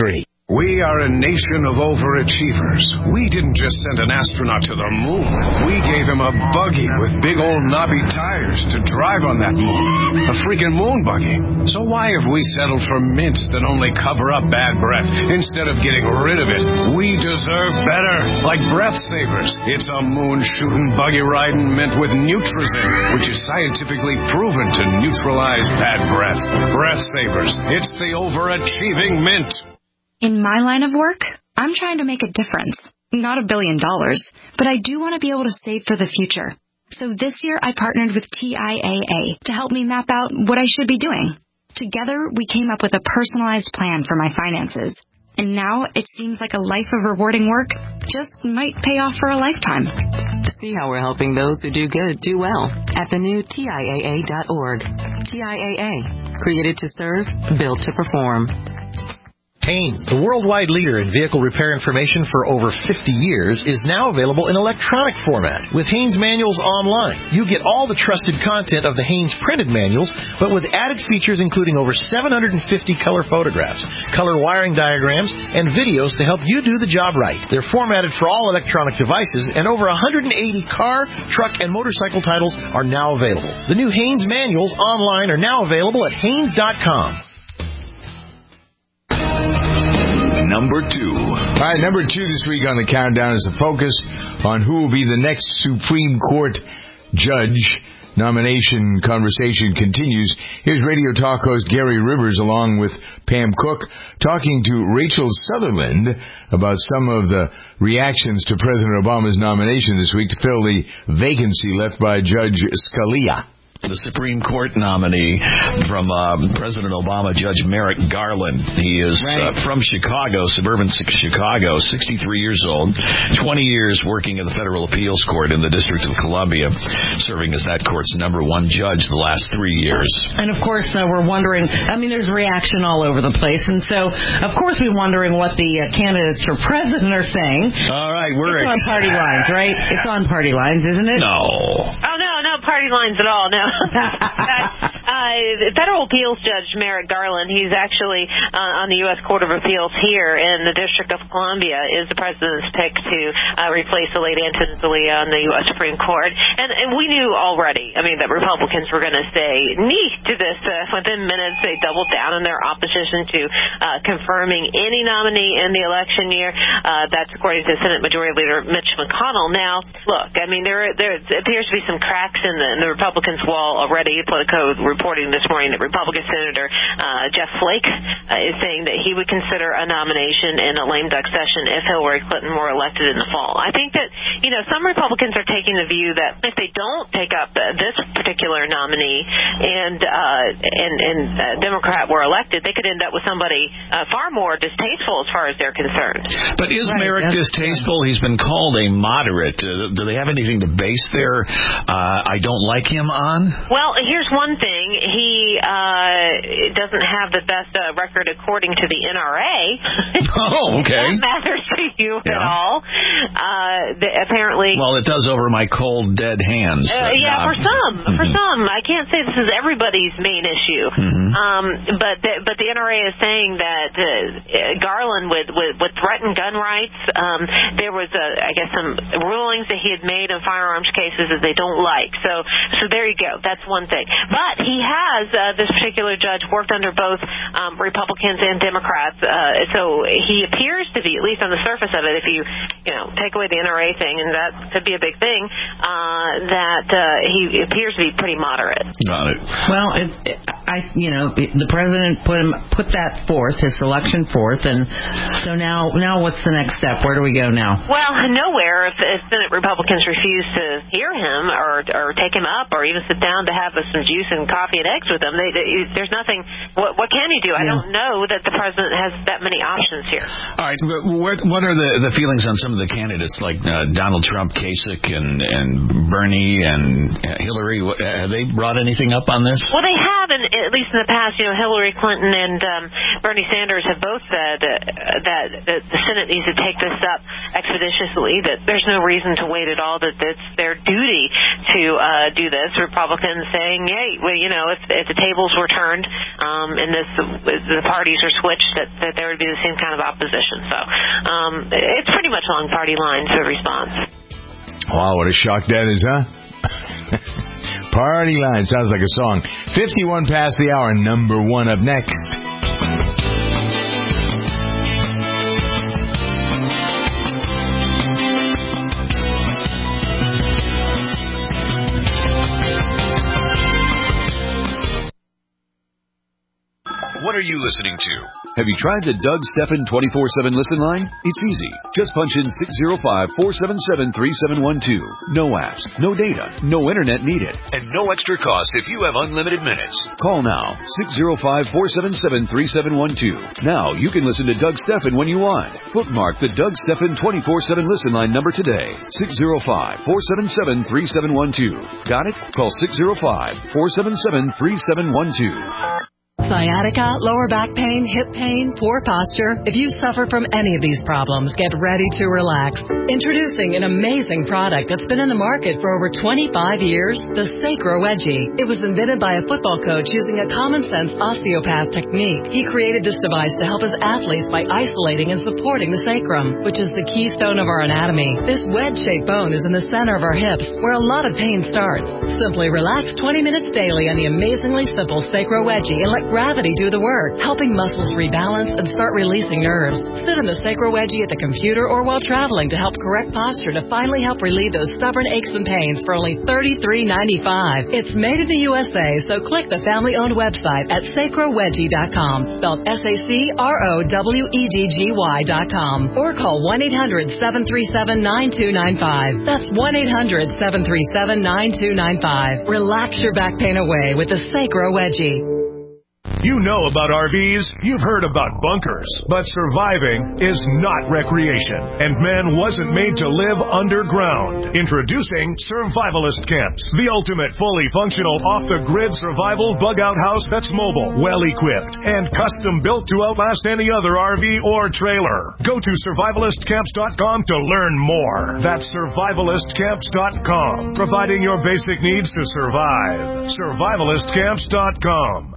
We are a nation of overachievers. We didn't just send an astronaut to the moon. We gave him a buggy with big old knobby tires to drive on that moon. A freaking moon buggy. So why have we settled for mints that only cover up bad breath instead of getting rid of it? We deserve better. Like Breath Savers. It's a moon-shooting, buggy-riding mint with Nutrizin, which is scientifically proven to neutralize bad breath. Breath Savers. It's the overachieving mint. In my line of work, I'm trying to make a difference. Not a billion dollars, but I do want to be able to save for the future. So this year I partnered with T I A A to help me map out what I should be doing. Together, we came up with a personalized plan for my finances. And now it seems like a life of rewarding work just might pay off for a lifetime. See how we're helping those who do good do well at the new T I A A dot org. T I A A, created to serve, built to perform. Haynes, the worldwide leader in vehicle repair information for over fifty years, is now available in electronic format. With Haynes Manuals Online, you get all the trusted content of the Haynes printed manuals, but with added features including over seven hundred fifty color photographs, color wiring diagrams, and videos to help you do the job right. They're formatted for all electronic devices, and over one hundred eighty car, truck, and motorcycle titles are now available. The new Haynes Manuals Online are now available at Haynes dot com. Number two. All right, number two this week on the countdown is the focus on who will be the next Supreme Court judge. Nomination conversation continues. Here's Radio Talk host Gary Rivers along with Pam Cook talking to Rachel Sutherland about some of the reactions to President Obama's nomination this week to fill the vacancy left by Judge Scalia. The Supreme Court nominee from uh, President Obama, Judge Merrick Garland. He is right. uh, from Chicago, suburban Chicago, sixty-three years old, twenty years working at the Federal Appeals Court in the District of Columbia, serving as that court's number one judge the last three years. And, of course, uh, we're wondering, I mean, there's reaction all over the place, and so, of course, we're wondering what the uh, candidates for president are saying. All right, we're... It's ex- on party lines, right? It's on party lines, isn't it? No. Oh, no, no party lines at all, no. uh, Federal Appeals Judge Merrick Garland, he's actually uh, on the U S Court of Appeals here in the District of Columbia, is the president's pick to uh, replace the late Antonin Scalia on the U S Supreme Court. And, and we knew already, I mean, that Republicans were going to say knee to this. Uh, within minutes, they doubled down in their opposition to uh, confirming any nominee in the election year. Uh, that's according to Senate Majority Leader Mitch McConnell. Now, look, I mean, there there appears to be some cracks in the, in the Republicans' wall already. Politico reporting this morning that Republican Senator uh, Jeff Flake uh, is saying that he would consider a nomination in a lame duck session if Hillary Clinton were elected in the fall. I think that, you know, some Republicans are taking the view that if they don't take up uh, this particular nominee and uh, and, and uh, Democrat were elected, they could end up with somebody uh, far more distasteful as far as they're concerned. But is right, Merrick distasteful? He's been called a moderate. Uh, do they have anything to base their uh, I don't like him on? Well, here's one thing. He uh, doesn't have the best uh, record according to the N R A. Oh, okay. That matters to you yeah. at all. Uh, the, apparently. Well, it does over my cold, dead hands. Uh, yeah, uh, for some. Mm-hmm. For some. I can't say this is everybody's main issue. Mm-hmm. Um, but the, but the N R A is saying that uh, Garland would, would, would threaten gun rights. Um, there was, a, I guess, some rulings that he had made in firearms cases that they don't like. So, so there you go. That's one thing. But he has, uh, this particular judge, worked under both um, Republicans and Democrats. Uh, so he appears to be, at least on the surface of it, if you, you know, take away the N R A thing, and that could be a big thing, uh, that uh, he appears to be pretty moderate. Got it. Well, it, it, I, you know, the president put him put that forth, his selection forth, and so now, now what's the next step? Where do we go now? Well, nowhere. If, if Senate Republicans refuse to hear him or or take him up or even sit down to have some juice and coffee and eggs with him, they, they, there's nothing. What, what can he do? I yeah. don't know that the president has that many options here. All right. What what are the, the feelings on some of the candidates disappointed. It's like uh, Donald Trump, Kasich, and, and Bernie and Hillary. Have they brought anything up on this? Well, they have, and at least in the past, you know, Hillary Clinton and um, Bernie Sanders have both said uh, that, that the Senate needs to take this up expeditiously, that there's no reason to wait at all, that it's their duty to uh, do this. Republicans saying, yay, well, you know, if, if the tables were turned um, and this, the parties are switched, that, that there would be the same kind of opposition. So um, it's pretty much along party lines, the response. Wow, what a shock that is, huh? Party line sounds like a song. fifty-one past the hour, number one up next. What are you listening to? Have you tried the Doug Stephan twenty-four seven listen line? It's easy. Just punch in six zero five, four seven seven, three seven one two. No apps, no data, no internet needed. And no extra cost if you have unlimited minutes. Call now, six zero five, four seven seven, three seven one two. Now you can listen to Doug Stephan when you want. Bookmark the Doug Stephan twenty-four seven listen line number today. six zero five, four seven seven, three seven one two. Got it? Call six zero five, four seven seven, three seven one two. Sciatica, lower back pain, hip pain, poor posture. If you suffer from any of these problems, get ready to relax. Introducing an amazing product that's been in the market for over twenty-five years, the Sacro Wedgie. It was invented by a football coach using a common-sense osteopath technique. He created this device to help his athletes by isolating and supporting the sacrum, which is the keystone of our anatomy. This wedge-shaped bone is in the center of our hips, where a lot of pain starts. Simply relax twenty minutes daily on the amazingly simple Sacro Wedgie and let gravity do the work, helping muscles rebalance and start releasing nerves. Sit in the Sacro Wedgie at the computer or while traveling to help correct posture to finally help relieve those stubborn aches and pains for only thirty-three ninety-five. It's made in the U S A, so click the family-owned website at sacro wedgie dot com, spelled S A C R O W E D G Y dot com, or call one eight hundred, seven three seven, nine two nine five. That's one eight hundred, seven three seven, nine two nine five. Relax your back pain away with the Sacro Wedgie. You know about R Vs, you've heard about bunkers, but surviving is not recreation, and man wasn't made to live underground. Introducing Survivalist Camps, the ultimate fully functional off-the-grid survival bug-out house that's mobile, well-equipped, and custom-built to outlast any other R V or trailer. Go to survivalist camps dot com to learn more. That's survivalist camps dot com, providing your basic needs to survive. survivalist camps dot com.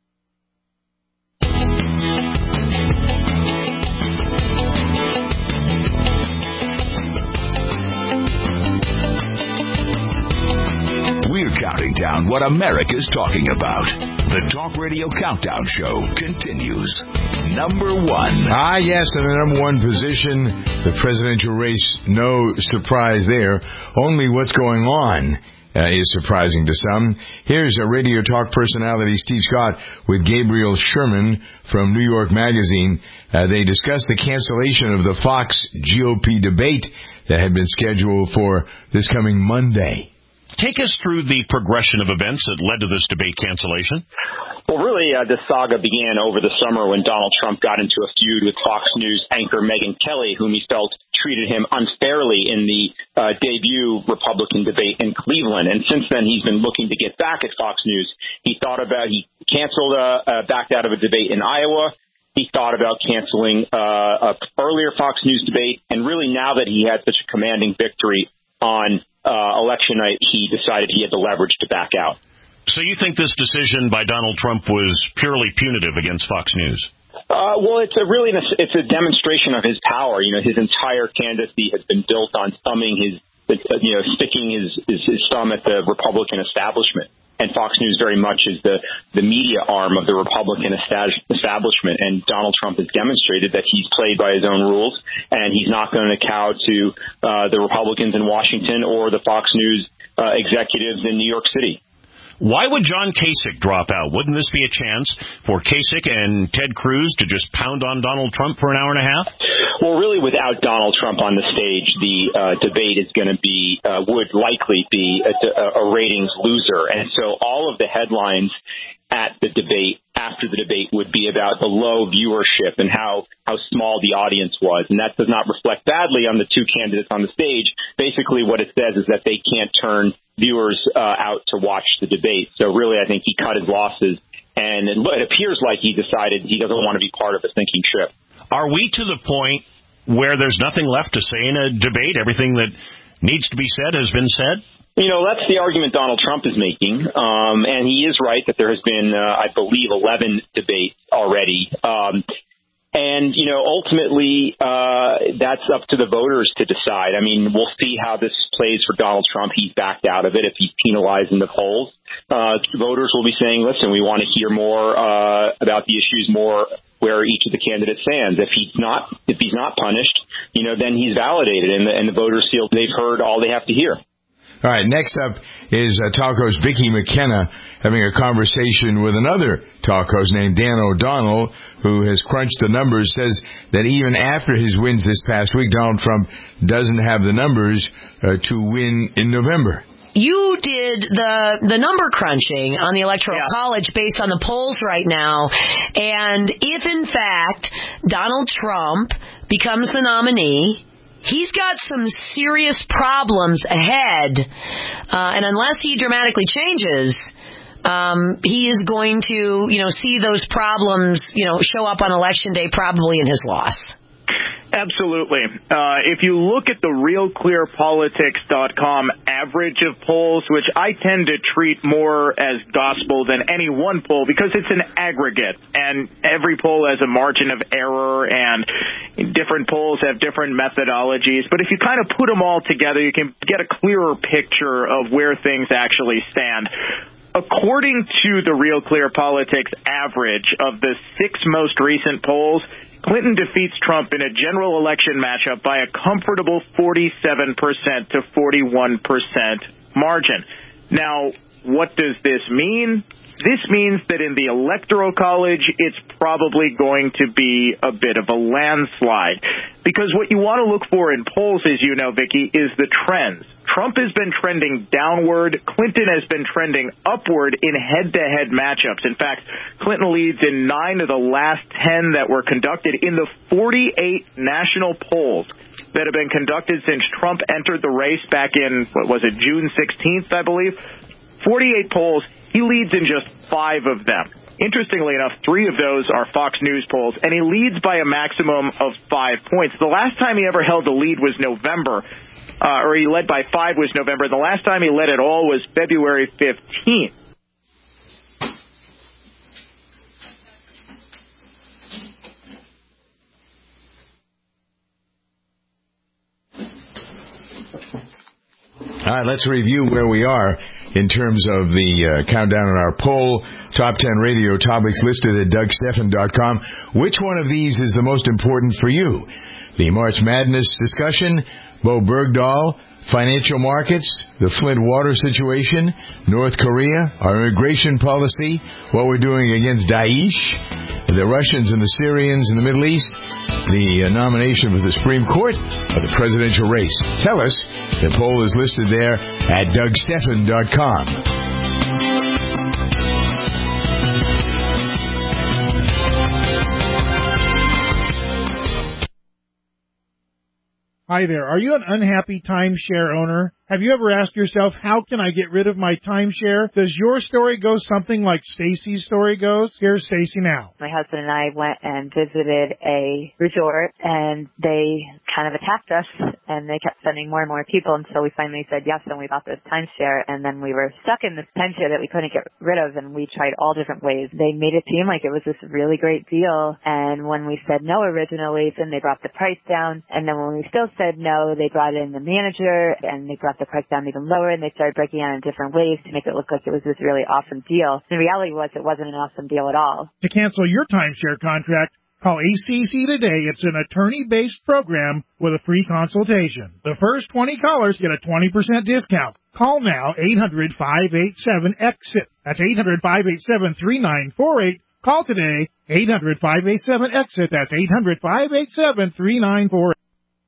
We're counting down what America's talking about. The Talk Radio Countdown Show continues. Number one. Ah, yes, in the number one position, the presidential race, no surprise there. Only what's going on uh, is surprising to some. Here's a radio talk personality, Steve Scott, with Gabriel Sherman from New York Magazine. Uh, they discussed the cancellation of the Fox G O P debate that had been scheduled for this coming Monday. Take us through the progression of events that led to this debate cancellation. Well, really, uh, this saga began over the summer when Donald Trump got into a feud with Fox News anchor Megyn Kelly, whom he felt treated him unfairly in the uh, debut Republican debate in Cleveland. And since then, he's been looking to get back at Fox News. He thought about, he canceled, uh, uh, backed out of a debate in Iowa. He thought about canceling uh, a earlier Fox News debate. And really, now that he had such a commanding victory on Uh, election night, he decided he had the leverage to back out. So you think this decision by Donald Trump was purely punitive against Fox News? Uh, well, it's a really it's a demonstration of his power. You know, his entire candidacy has been built on thumbing his, you know, sticking his, his, his thumb at the Republican establishment. And Fox News very much is the, the media arm of the Republican establishment. And Donald Trump has demonstrated that he's played by his own rules, and he's not going to cow to uh, the Republicans in Washington or the Fox News uh, executives in New York City. Why would John Kasich drop out? Wouldn't this be a chance for Kasich and Ted Cruz to just pound on Donald Trump for an hour and a half? Well, really, without Donald Trump on the stage, the uh, debate is going to be, uh, would likely be a, a ratings loser. And so all of the headlines at the debate after the debate would be about the low viewership and how, how small the audience was. And that does not reflect badly on the two candidates on the stage. Basically, what it says is that they can't turn viewers uh, out to watch the debate. So really, I think he cut his losses. And it, it appears like he decided he doesn't want to be part of a sinking ship. Are we to the point where there's nothing left to say in a debate? Everything that needs to be said has been said? You know, that's the argument Donald Trump is making. Um, and he is right that there has been, uh, I believe, eleven debates already. Um, and, you know, ultimately, uh, that's up to the voters to decide. I mean, we'll see how this plays for Donald Trump. He's backed out of it if he's penalized in the polls. Uh, voters will be saying, listen, we want to hear more uh, about the issues more where each of the candidates stands. If he's not, if he's not punished, you know, then he's validated, and the, and the voters feel they've heard all they have to hear. All right, next up is uh, talk host Vicki McKenna having a conversation with another talk host named Dan O'Donnell, who has crunched the numbers, says that even after his wins this past week, Donald Trump doesn't have the numbers uh, to win in November. You did the the number crunching on the Electoral yeah. College based on the polls right now. And if, in fact, Donald Trump becomes the nominee, he's got some serious problems ahead. Uh, and unless he dramatically changes, um, he is going to, you know, see those problems, you know, show up on Election Day probably in his loss. Absolutely. Uh, if you look at the real clear politics dot com average of polls, which I tend to treat more as gospel than any one poll because it's an aggregate, and every poll has a margin of error, and different polls have different methodologies. But if you kind of put them all together, you can get a clearer picture of where things actually stand. According to the Real Clear Politics average of the six most recent polls, Clinton defeats Trump in a general election matchup by a comfortable forty-seven percent to forty-one percent margin. Now, what does this mean? This means that in the Electoral College, it's probably going to be a bit of a landslide. Because what you want to look for in polls, as you know, Vicki, is the trends. Trump has been trending downward. Clinton has been trending upward in head-to-head matchups. In fact, Clinton leads in nine of the last ten that were conducted in the forty-eight national polls that have been conducted since Trump entered the race back in, what was it, June sixteenth, I believe? forty-eight polls. He leads in just five of them. Interestingly enough, three of those are Fox News polls, and he leads by a maximum of five points. The last time he ever held a lead was November, uh, or he led by five was November. The last time he led at all was February fifteenth. All right, let's review where we are in terms of the uh, countdown on our poll. Top ten radio topics listed at Doug Stephan dot com. Which one of these is the most important for you? The March Madness discussion, Bo Bergdahl, financial markets, the Flint water situation, North Korea, our immigration policy, what we're doing against Daesh, the Russians and the Syrians in the Middle East, the uh, nomination for the Supreme Court, or the presidential race. Tell us. The poll is listed there at Doug Stephan dot com. Hi there. Are you an unhappy timeshare owner? Have you ever asked yourself, how can I get rid of my timeshare? Does your story go something like Stacy's story goes? Here's Stacy now. My husband and I went and visited a resort, and they kind of attacked us, and they kept sending more and more people until we finally said yes, and we bought this timeshare, and then we were stuck in this timeshare that we couldn't get rid of, and we tried all different ways. They made it seem like it was this really great deal, and when we said no originally, then they brought the price down, and then when we still said no, they brought in the manager, and they brought the price down even lower, and they started breaking it in different ways to make it look like it was this really awesome deal. The reality was it wasn't an awesome deal at all. To cancel your timeshare contract, call A C C today. It's an attorney-based program with a free consultation. The first twenty callers get a twenty percent discount. Call now, eight hundred, five eight seven, EXIT. That's eight hundred, five eight seven, three nine four eight. Call today, eight hundred, five eight seven, EXIT. That's eight hundred, five eight seven, three nine four eight.